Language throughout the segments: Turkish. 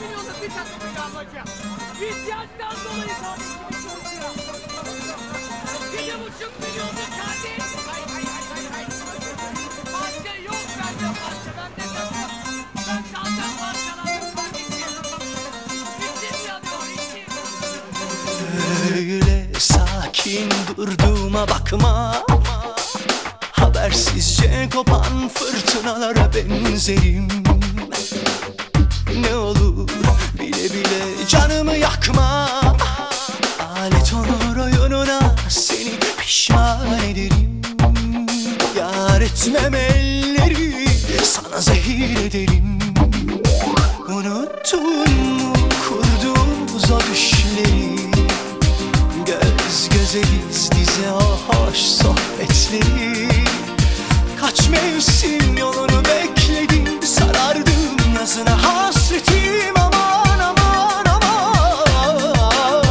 milyonluk bir takımıyla ablacığım. İhtiyaçtan dolayı kardeşimiz çalışıyor. 1,5 milyonluk kardeş. Hay hay hay hay hay. Parça yok bende parça. Bende takım. Ben zaten parçalandım kardeşim. İçim yanıyor içim. Öyle sakin durduğuma bakma, habersizce kopan fırtınalara benzerim. Ne olur bile bile canımı yakma, alet olur oyununa seni pişman ederim. Yar etmem elleri, sana zehir ederim. Unuttun mu kurduğumuz o düşleri, göz göze diz dize o hoş sohbetleri. Kaç mevsim yolunu bekledim, sarardım yazına hasretim. Aman aman aman,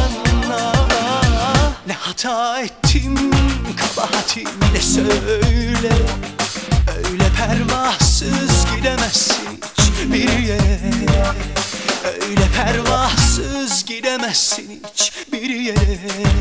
ne hata ettim, kabahatim ne söyle. Öyle pervasız gidemezsin hiçbir yere, öyle pervasız gidemezsin hiçbir yere.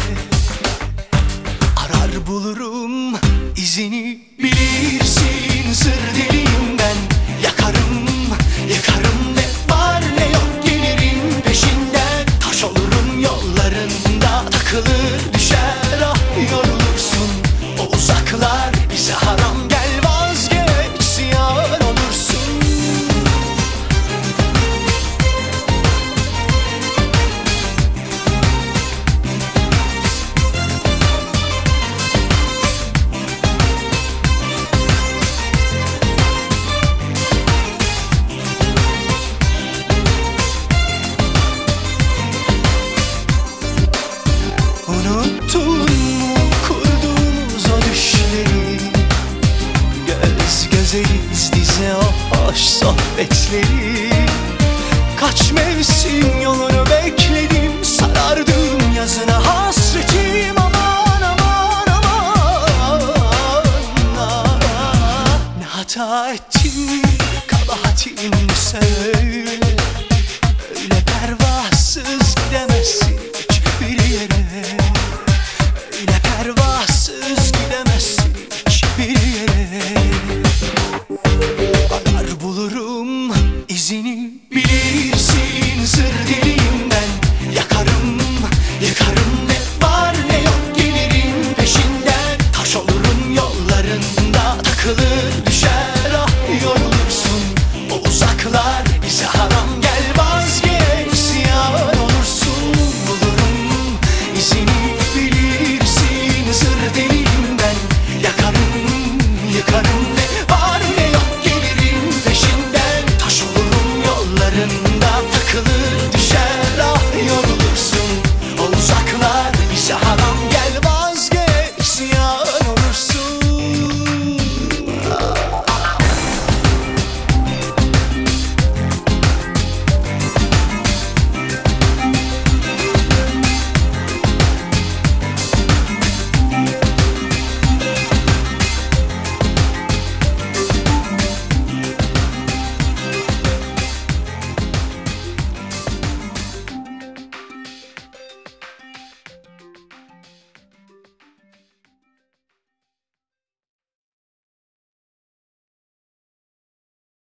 Arar bulurum izini, bilirsin sır deliyim ben. Yakarım yıkarım, ne var ne yok gelirim peşinden. Taş olurum yollarında, takılır düşer ah yorulursun. O uzaklar bize haram, gel vazgeç ziyan olursun. Unuttun mu kurduğumuz o düşleri, göz göze diz dize o hoş sohbetleri. Kaç mevsim yolunu bekledim,